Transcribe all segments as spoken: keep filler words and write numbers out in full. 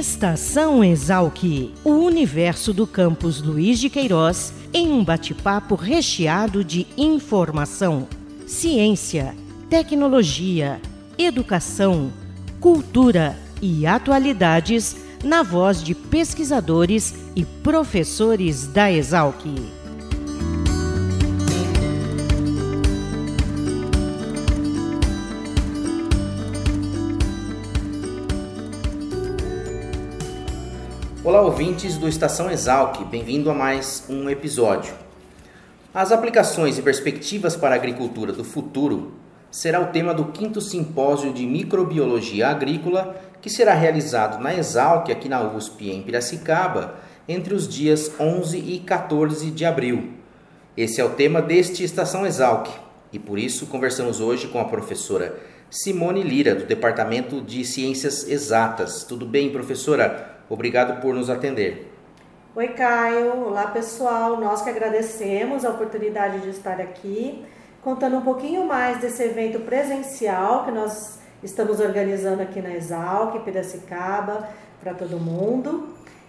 Estação Exalc, o universo do campus Luiz de Queiroz, em um bate-papo recheado de informação, ciência, tecnologia, educação, cultura e atualidades na voz de pesquisadores e professores da Exalc. Olá, ouvintes do Estação Exalc, bem-vindo a mais um episódio. As aplicações e perspectivas para a agricultura do futuro será o tema do quinto simpósio de microbiologia agrícola que será realizado na Exalc, aqui na U S P, em Piracicaba, entre os dias onze e quatorze de abril. Esse é o tema deste Estação Exalc e por isso conversamos hoje com a professora Simone Lira, do Departamento de Ciências Exatas. Tudo bem, professora? Obrigado por nos atender. Oi, Caio. Olá, pessoal. Nós que agradecemos a oportunidade de estar aqui, contando um pouquinho mais desse evento presencial que nós estamos organizando aqui na Exalc, Piracicaba, para todo mundo.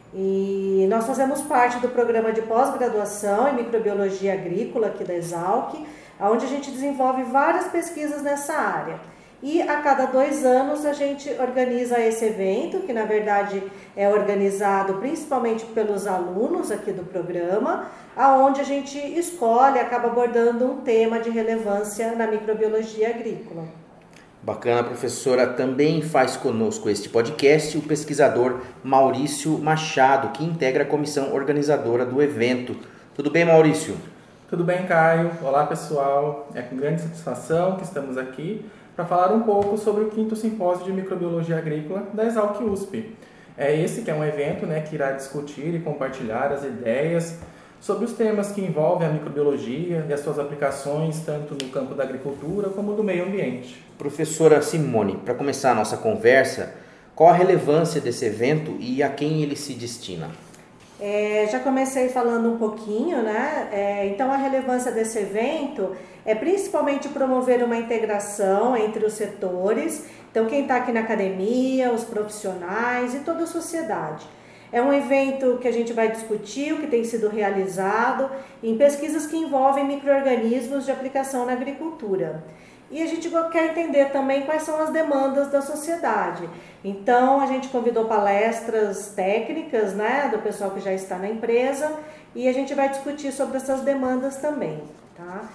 E nós fazemos parte do programa de pós-graduação em microbiologia agrícola aqui da Exalc, onde a gente desenvolve várias pesquisas nessa área. E a cada dois anos a gente organiza esse evento, que na verdade é organizado principalmente pelos alunos aqui do programa, aonde a gente escolhe, acaba abordando um tema de relevância na microbiologia agrícola. Bacana, professora. Também faz conosco este podcast o pesquisador Maurício Machado, que integra a comissão organizadora do evento. Tudo bem, Maurício? Tudo bem, Caio. Olá, pessoal. É com grande satisfação que estamos aqui para falar um pouco sobre o quinto simpósio de microbiologia agrícola da Exalc U S P. É esse que é um evento, né, que irá discutir e compartilhar as ideias sobre os temas que envolvem a microbiologia e as suas aplicações tanto no campo da agricultura como do meio ambiente. Professora Simone, para começar a nossa conversa, qual a relevância desse evento e a quem ele se destina? É, já comecei falando um pouquinho, né? É, então a relevância desse evento é principalmente promover uma integração entre os setores, então quem está aqui na academia, os profissionais e toda a sociedade. É um evento que a gente vai discutir o que tem sido realizado em pesquisas que envolvem micro-organismos de aplicação na agricultura. E a gente quer entender também quais são as demandas da sociedade. Então, a gente convidou palestras técnicas, né, do pessoal que já está na empresa, e a gente vai discutir sobre essas demandas também. Tá?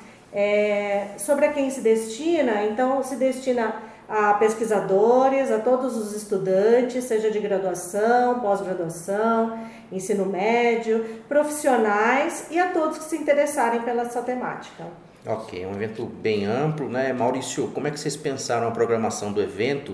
É, sobre a quem se destina, então, se destina a pesquisadores, a todos os estudantes, seja de graduação, pós-graduação, ensino médio, profissionais e a todos que se interessarem pela essa temática. Ok, é um evento bem amplo, né? Maurício, como é que vocês pensaram a programação do evento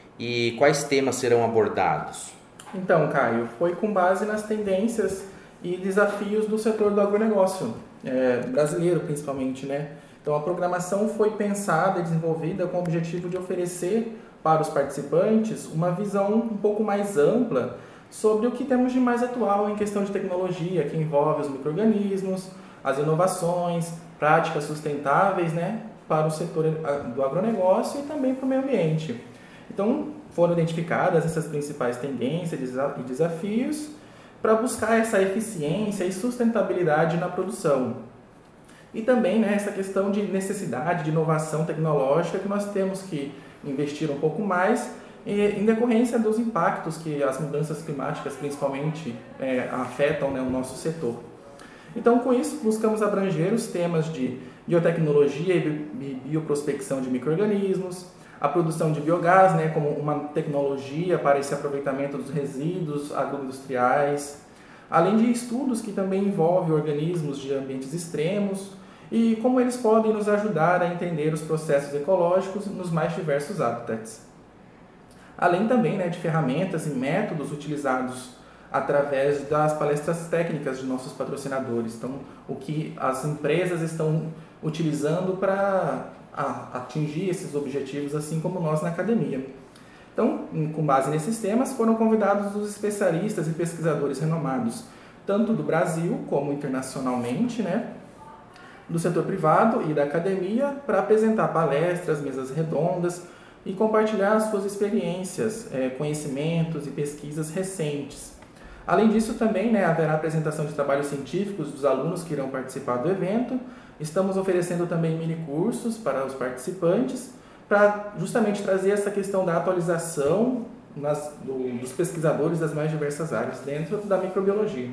e quais temas serão abordados? Então, Caio, foi com base nas tendências e desafios do setor do agronegócio, é, brasileiro principalmente, né? Então, a programação foi pensada e desenvolvida com o objetivo de oferecer para os participantes uma visão um pouco mais ampla sobre o que temos de mais atual em questão de tecnologia, que envolve os micro-organismos, as inovações, práticas sustentáveis, né, para o setor do agronegócio e também para o meio ambiente. Então, foram identificadas essas principais tendências e desafios para buscar essa eficiência e sustentabilidade na produção. E também, né, essa questão de necessidade de inovação tecnológica que nós temos que investir um pouco mais em decorrência dos impactos que as mudanças climáticas principalmente é, afetam, né, o nosso setor. Então, com isso, buscamos abranger os temas de biotecnologia e bioprospecção de micro-organismos, a produção de biogás, né, como uma tecnologia para esse aproveitamento dos resíduos agroindustriais, além de estudos que também envolvem organismos de ambientes extremos e como eles podem nos ajudar a entender os processos ecológicos nos mais diversos hábitats. Além também, né, de ferramentas e métodos utilizados através das palestras técnicas de nossos patrocinadores. Então, o que as empresas estão utilizando para atingir esses objetivos, assim como nós na academia. Então, com base nesses temas, foram convidados os especialistas e pesquisadores renomados, tanto do Brasil como internacionalmente, né, do setor privado e da academia, para apresentar palestras, mesas redondas, e compartilhar as suas experiências, é, conhecimentos e pesquisas recentes. Além disso, também né, haverá apresentação de trabalhos científicos dos alunos que irão participar do evento. Estamos oferecendo também minicursos para os participantes, para justamente trazer essa questão da atualização nas, do, dos pesquisadores das mais diversas áreas dentro da microbiologia.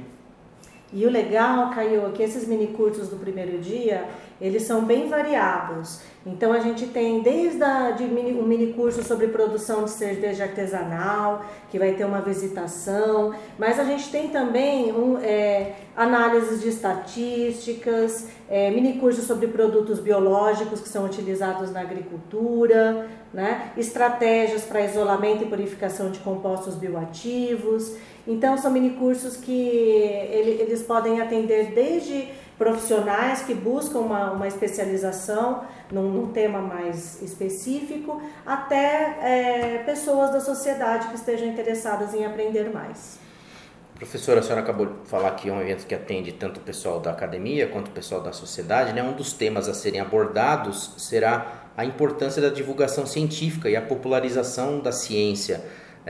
E o legal, Caio, é que esses minicursos do primeiro dia, eles são bem variados. Então a gente tem desde a, de mini, um minicurso sobre produção de cerveja artesanal, que vai ter uma visitação, mas a gente tem também um, é, análises de estatísticas, é, minicursos sobre produtos biológicos que são utilizados na agricultura, né? Estratégias para isolamento e purificação de compostos bioativos. Então são minicursos que ele, eles podem atender desde profissionais que buscam uma, uma especialização num, num tema mais específico, até é, pessoas da sociedade que estejam interessadas em aprender mais. Professora, a senhora acabou de falar que é um evento que atende tanto o pessoal da academia quanto o pessoal da sociedade, né? Um dos temas a serem abordados será a importância da divulgação científica e a popularização da ciência.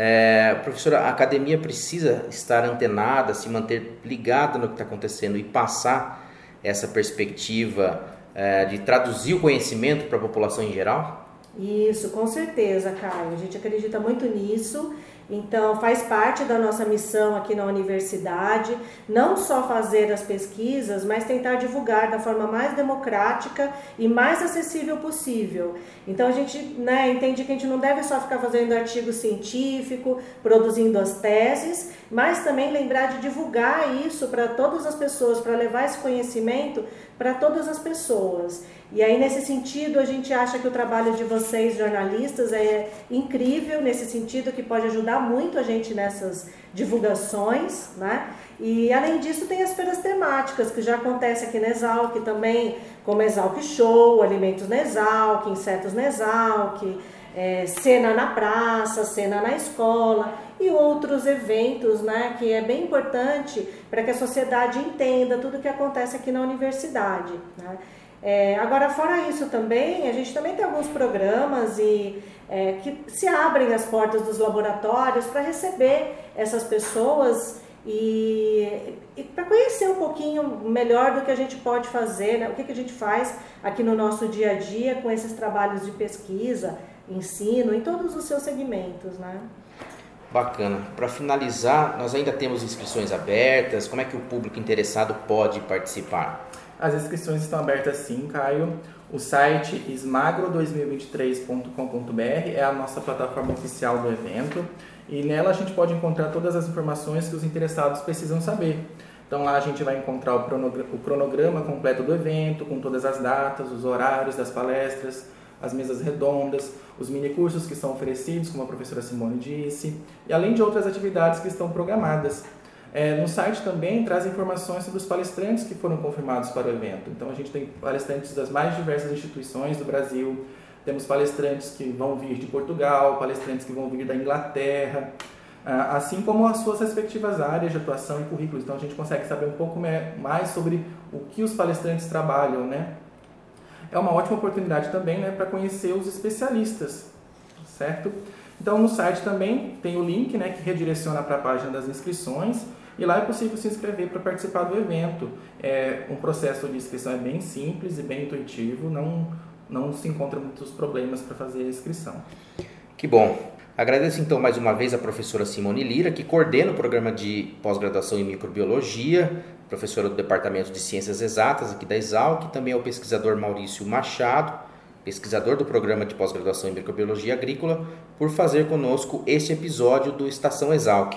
É, professora, a academia precisa estar antenada, se manter ligada no que está acontecendo e passar essa perspectiva é, de traduzir o conhecimento para a população em geral? Isso, com certeza, Caio. A gente acredita muito nisso. Então, faz parte da nossa missão aqui na universidade, não só fazer as pesquisas, mas tentar divulgar da forma mais democrática e mais acessível possível. Então, a gente né, entende que a gente não deve só ficar fazendo artigo científico, produzindo as teses, mas também lembrar de divulgar isso para todas as pessoas, para levar esse conhecimento para todas as pessoas. E aí, nesse sentido, a gente acha que o trabalho de vocês, jornalistas, é incrível, nesse sentido que pode ajudar muito a gente nessas divulgações, né? E, além disso, tem as feiras temáticas, que já acontecem aqui na Exalc também, como Exalc Show, Alimentos na Exalc, Insetos na Exalc, é, Cena na Praça, Cena na Escola e outros eventos, né? Que é bem importante para que a sociedade entenda tudo o que acontece aqui na universidade, né? É, agora, fora isso também, a gente também tem alguns programas e, é, que se abrem as portas dos laboratórios para receber essas pessoas e, e para conhecer um pouquinho melhor do que a gente pode fazer, né? O que, que a gente faz aqui no nosso dia a dia com esses trabalhos de pesquisa, ensino, em todos os seus segmentos, né? Bacana. Para finalizar, nós ainda temos inscrições abertas. Como é que o público interessado pode participar? As inscrições estão abertas sim, Caio. O site esmagro dois mil e vinte e três ponto com ponto b r é a nossa plataforma oficial do evento e nela a gente pode encontrar todas as informações que os interessados precisam saber. Então lá a gente vai encontrar o cronograma, o cronograma completo do evento, com todas as datas, os horários das palestras, as mesas redondas, os minicursos que são oferecidos, como a professora Simone disse, e além de outras atividades que estão programadas. É, no site também traz informações sobre os palestrantes que foram confirmados para o evento. Então a gente tem palestrantes das mais diversas instituições do Brasil, temos palestrantes que vão vir de Portugal, palestrantes que vão vir da Inglaterra, assim como as suas respectivas áreas de atuação e currículos. Então a gente consegue saber um pouco mais sobre o que os palestrantes trabalham, né? É uma ótima oportunidade também, né, para conhecer os especialistas, certo? Então no site também tem o link, né, que redireciona para a página das inscrições e lá é possível se inscrever para participar do evento. É, um processo de inscrição é bem simples e bem intuitivo, não, não se encontra muitos problemas para fazer a inscrição. Que bom! Agradeço então mais uma vez a professora Simone Lira, que coordena o programa de pós-graduação em microbiologia, professora do Departamento de Ciências Exatas aqui da Exalc, e também ao pesquisador Maurício Machado, pesquisador do programa de pós-graduação em microbiologia agrícola, por fazer conosco este episódio do Estação Exalc.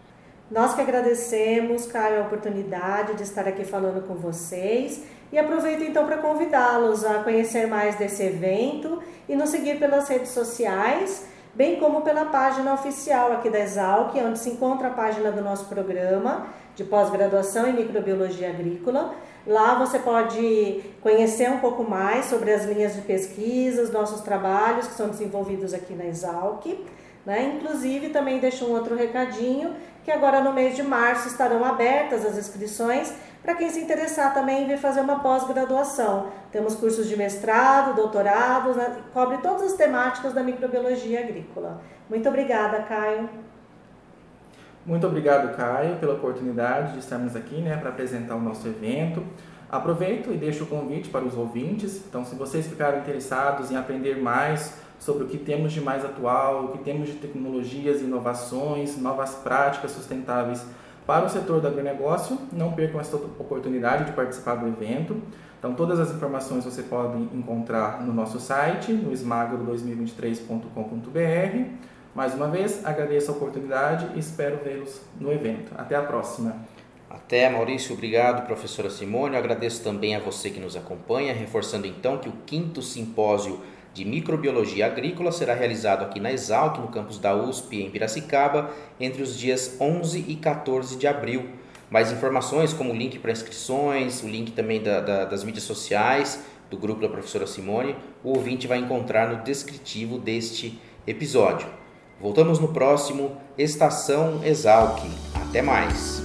Nós que agradecemos, Caio, a oportunidade de estar aqui falando com vocês e aproveito então para convidá-los a conhecer mais desse evento e nos seguir pelas redes sociais, bem como pela página oficial aqui da Exalc, onde se encontra a página do nosso programa de pós-graduação em microbiologia agrícola. Lá você pode conhecer um pouco mais sobre as linhas de pesquisa, os nossos trabalhos que são desenvolvidos aqui na Exalc, né? Inclusive também deixo um outro recadinho, que agora no mês de março estarão abertas as inscrições para quem se interessar também em vir fazer uma pós-graduação. Temos cursos de mestrado, doutorado, né? Cobre todas as temáticas da microbiologia agrícola. Muito obrigada, Caio. Muito obrigado, Caio, pela oportunidade de estarmos aqui, né, para apresentar o nosso evento. Aproveito e deixo o convite para os ouvintes. Então, se vocês ficarem interessados em aprender mais sobre o que temos de mais atual, o que temos de tecnologias, inovações, novas práticas sustentáveis para o setor do agronegócio, não percam essa oportunidade de participar do evento. Então, todas as informações você pode encontrar no nosso site, no esmagro dois mil e vinte e três ponto com ponto b r. Mais uma vez, agradeço a oportunidade e espero vê-los no evento. Até a próxima. Até, Maurício. Obrigado, professora Simone. Eu agradeço também a você que nos acompanha, reforçando então que o quinto simpósio de microbiologia agrícola será realizado aqui na Exalc, no campus da U S P, em Piracicaba, entre os dias onze e quatorze de abril. Mais informações, como o link para inscrições, o link também da, da, das mídias sociais do grupo da professora Simone, o ouvinte vai encontrar no descritivo deste episódio. Voltamos no próximo Estação Exalc. Até mais!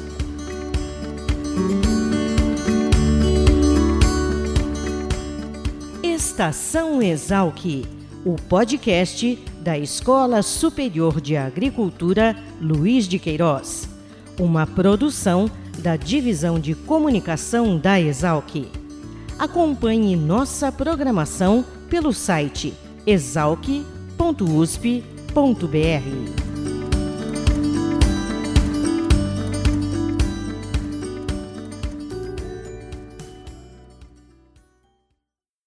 Estação Exalc, o podcast da Escola Superior de Agricultura Luiz de Queiroz, uma produção da Divisão de Comunicação da Exalc. Acompanhe nossa programação pelo site exalc ponto u s p ponto b r.